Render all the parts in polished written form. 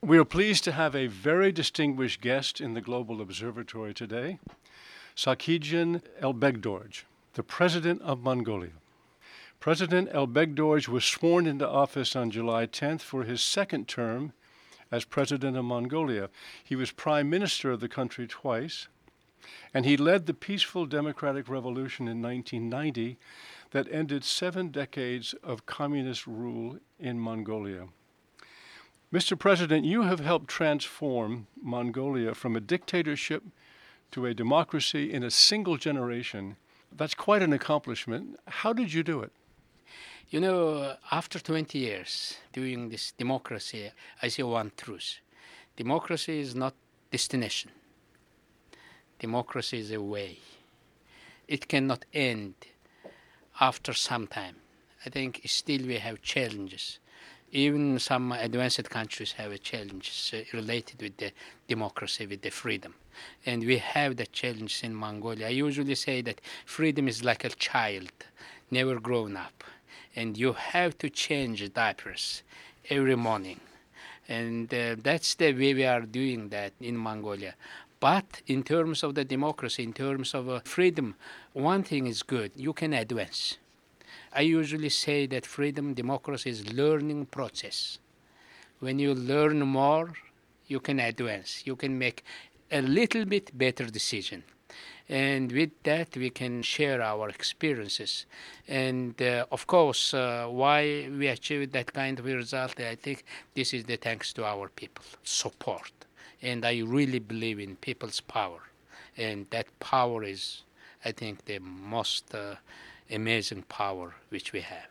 We are pleased to have a very distinguished guest in the Global Observatory today, Sakhijan Elbegdorj, the President of Mongolia. President Elbegdorj was sworn into office on July 10th for his second term as President of Mongolia. He was Prime Minister of the country twice, and he led the peaceful democratic revolution in 1990 that ended 7 decades of communist rule in Mongolia. Mr. President, you have helped transform Mongolia from a dictatorship to a democracy in a single generation. That's quite an accomplishment. How did you do it? After 20 years doing this democracy, I see one truth. Democracy is not destination. Democracy is a way. It cannot end after some time. I think still we have challenges. Even some advanced countries have challenges related with the democracy, with the freedom. And we have the challenges in Mongolia. I usually say that freedom is like a child, never grown up. And you have to change diapers every morning. And that's the way we are doing that in Mongolia. But in terms of the democracy, in terms of freedom, one thing is good, you can advance. I usually say that freedom, democracy is learning process. When you learn more, you can advance. You can make a little bit better decision. And with that, we can share our experiences. And of course, why we achieved that kind of result, I think this is the thanks to our people, support. And I really believe in people's power. And that power is, I think, the most amazing power which we have.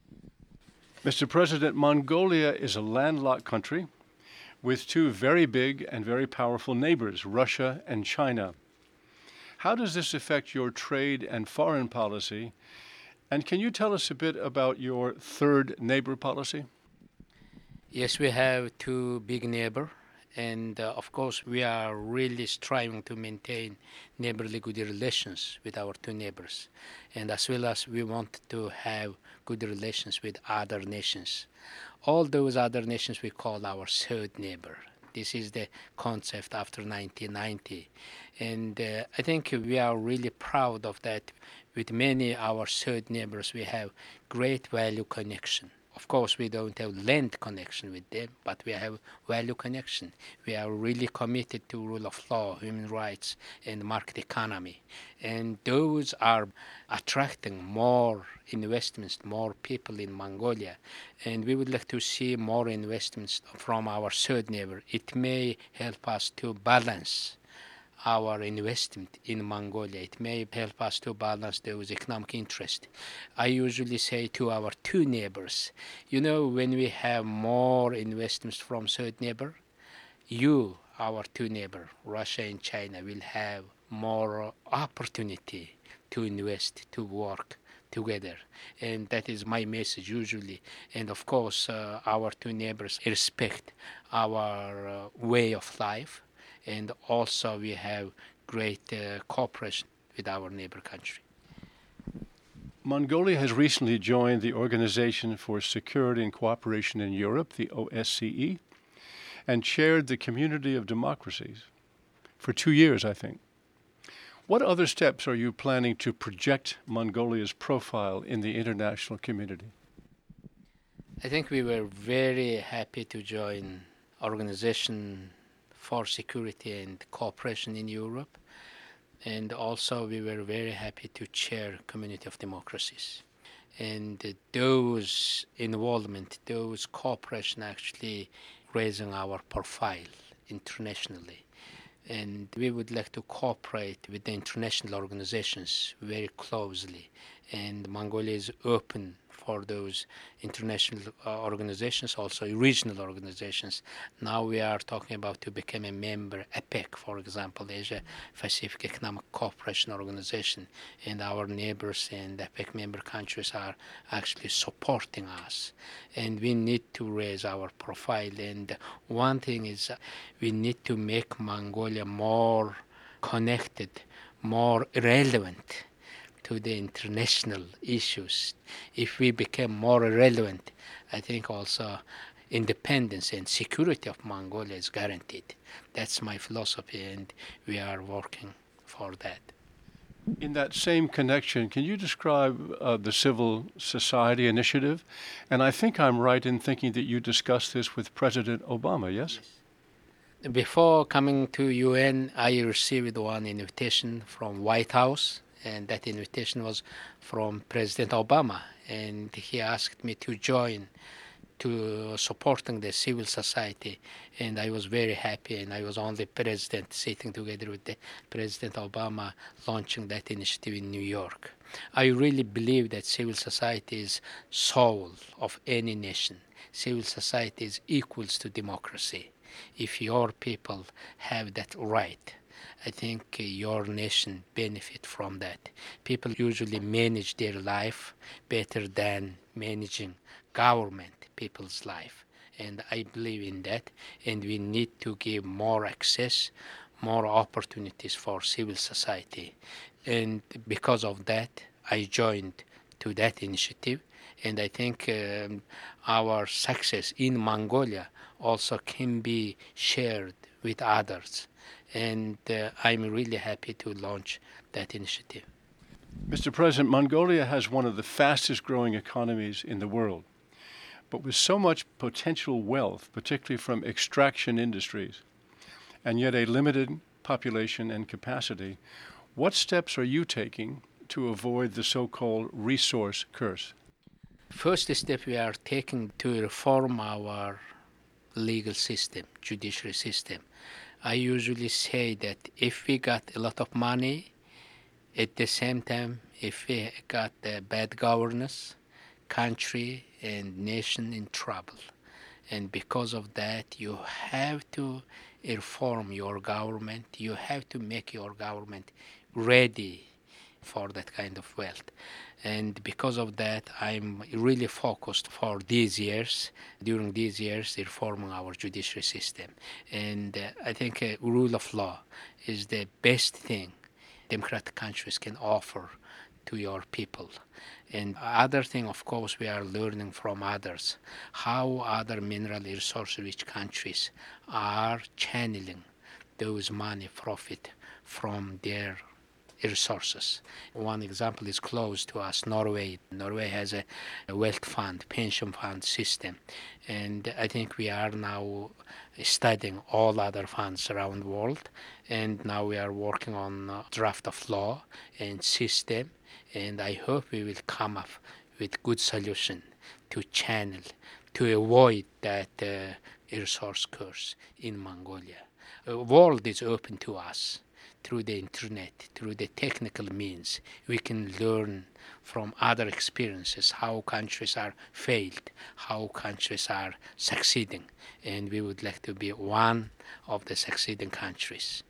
Mr. President, Mongolia is a landlocked country with 2 very big and very powerful neighbors, Russia and China. How does this affect your trade and foreign policy? And can you tell us a bit about your third neighbor policy? Yes, we have 2 big neighbors. And of course, we are really striving to maintain neighborly good relations with our 2 neighbors. And as well as we want to have good relations with other nations. All those other nations we call our third neighbor. This is the concept after 1990. And I think we are really proud of that. With many our third neighbors, we have great value connection. Of course, we don't have land connection with them, but we have value connection. We are really committed to rule of law, human rights, and market economy. And those are attracting more investments, more people in Mongolia. And we would like to see more investments from our third neighbor. It may help us to balance our investment in Mongolia. It may help us to balance those economic interests. I usually say to our 2 neighbors, when we have more investments from third neighbor, our 2 neighbors, Russia and China, will have more opportunity to invest, to work together. And that is my message usually. And of course, our 2 neighbors respect our way of life. And also we have great cooperation with our neighbor country. Mongolia has recently joined the Organization for Security and Cooperation in Europe, the OSCE, and chaired the Community of Democracies for 2 years, I think. What other steps are you planning to project Mongolia's profile in the international community? I think we were very happy to join Organization for Security and Cooperation in Europe. And also we were very happy to chair Community of Democracies. And those involvement, those cooperation actually raising our profile internationally. And we would like to cooperate with the international organizations very closely. And Mongolia is open for those international organizations, also regional organizations. Now we are talking about to become a member, APEC, for example, Asia Pacific Economic Cooperation Organization, and our neighbors and APEC member countries are actually supporting us. And we need to raise our profile. And one thing is we need to make Mongolia more connected, more relevant to the international issues. If we become more relevant, I think also independence and security of Mongolia is guaranteed. That's my philosophy, and we are working for that. In that same connection, can you describe the civil society initiative? And I think I'm right in thinking that you discussed this with President Obama, yes? Before coming to UN, I received one invitation from White House, and that invitation was from President Obama, and he asked me to join to supporting the civil society, and I was very happy, and I was only president sitting together with the President Obama launching that initiative in New York. I really believe that civil society is soul of any nation. Civil society is equals to democracy. If your people have that right, I think your nation benefit from that. People usually manage their life better than managing government people's life, and I believe in that, and we need to give more access, more opportunities for civil society, and because of that I joined to that initiative, and I think our success in Mongolia also can be shared with others, and I'm really happy to launch that initiative. Mr. President, Mongolia has one of the fastest growing economies in the world, but with so much potential wealth, particularly from extraction industries, and yet a limited population and capacity, what steps are you taking to avoid the so-called resource curse? First step we are taking to reform our legal system, judiciary system. I usually say that if we got a lot of money, at the same time, if we got bad governance, country and nation in trouble. And because of that, you have to reform your government. You have to make your government ready for that kind of wealth. And because of that, I'm really focused for these years, during these years, reforming our judiciary system. And I think rule of law is the best thing democratic countries can offer to your people. And other thing, of course, we are learning from others, how other mineral resource-rich countries are channeling those money profit from their resources. One example is close to us, Norway. Norway has a wealth fund, pension fund system, and I think we are now studying all other funds around the world, and now we are working on a draft of law and system, and I hope we will come up with good solution to channel, to avoid that resource curse in Mongolia. The world is open to us. Through the internet, through the technical means, we can learn from other experiences how countries are failed, how countries are succeeding, and we would like to be one of the succeeding countries.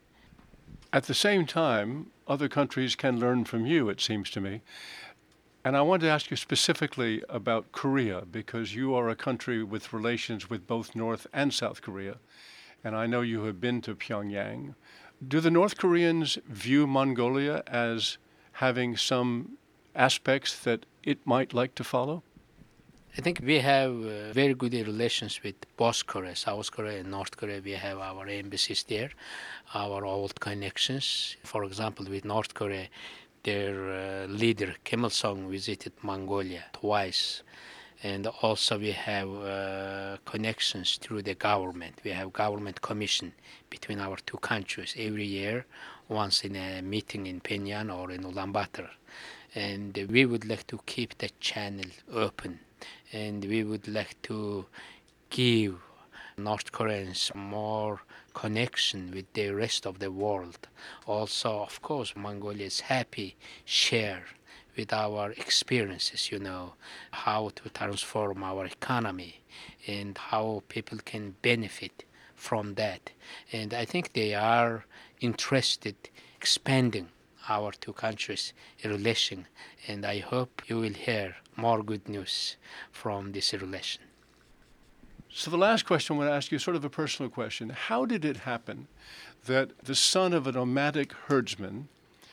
At the same time, other countries can learn from you, it seems to me. And I want to ask you specifically about Korea, because you are a country with relations with both North and South Korea, and I know you have been to Pyongyang. Do the North Koreans view Mongolia as having some aspects that it might like to follow? I think we have very good relations with both Korea, South Korea and North Korea. We have our embassies there, our old connections. For example, with North Korea, their leader Kim Il-sung visited Mongolia twice. And also we have connections through the government. We have government commission between our two countries every year, once in a meeting in Pyongyang or in Ulaanbaatar. And we would like to keep that channel open. And we would like to give North Koreans more connection with the rest of the world. Also, of course, Mongolia is happy share with our experiences, how to transform our economy and how people can benefit from that. And I think they are interested expanding our two countries' relation, and I hope you will hear more good news from this relation. So the last question I want to ask you is sort of a personal question. How did it happen that the son of a nomadic herdsman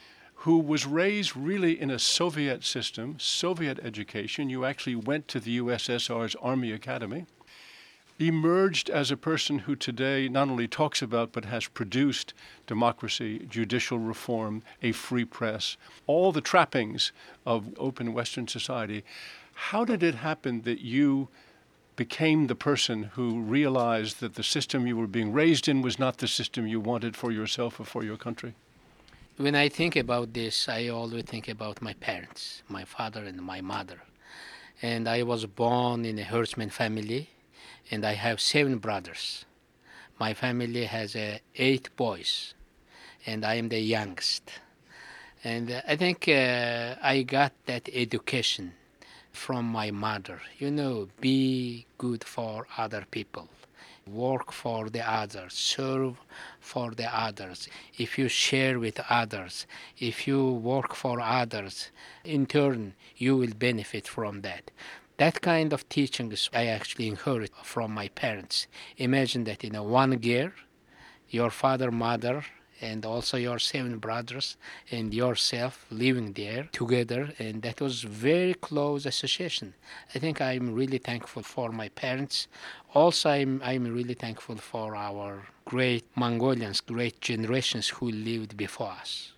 who was raised really in a Soviet system, Soviet education, you actually went to the USSR's Army Academy, emerged as a person who today not only talks about but has produced democracy, judicial reform, a free press, all the trappings of open Western society. How did it happen that you became the person who realized that the system you were being raised in was not the system you wanted for yourself or for your country? When I think about this, I always think about my parents, my father and my mother. And I was born in a herdsman family, and I have 7 brothers. My family has 8 boys, and I am the youngest. And I think I got that education from my mother. Be good for other people. Work for the others, serve for the others. If you share with others, if you work for others, in turn, you will benefit from that. That kind of teachings I actually inherit from my parents. Imagine that in one year, your father, mother, and also your 7 brothers and yourself living there together, and that was very close association. I think I'm really thankful for my parents. Also, I'm really thankful for our great Mongolians, great generations who lived before us.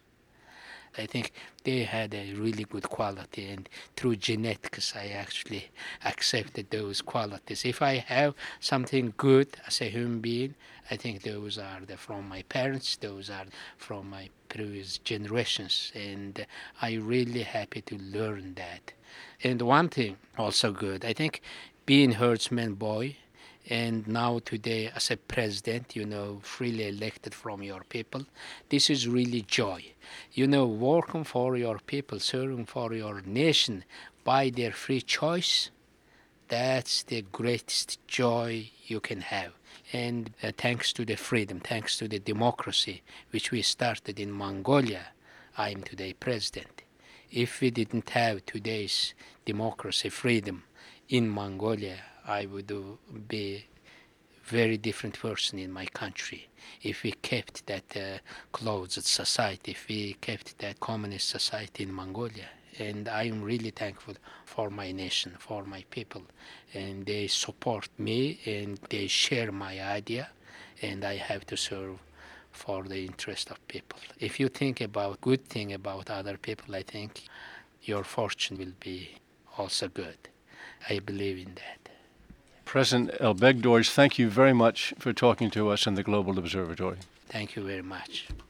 I think they had a really good quality, and through genetics I actually accepted those qualities. If I have something good as a human being, I think those are from my parents, those are from my previous generations, and I'm really happy to learn that. And one thing also good, I think being herdsman boy, and now today as a president, freely elected from your people, this is really joy. Working for your people, serving for your nation by their free choice, that's the greatest joy you can have. And thanks to the freedom, thanks to the democracy which we started in Mongolia, I am today president. If we didn't have today's democracy, freedom in Mongolia, I would be very different person in my country. If we kept that closed society, if we kept that communist society in Mongolia. And I am really thankful for my nation, for my people. And they support me and they share my idea, and I have to serve for the interest of people. If you think about good thing about other people, I think your fortune will be also good. I believe in that. President Elbegdorj, thank you very much for talking to us in the Global Observatory. Thank you very much.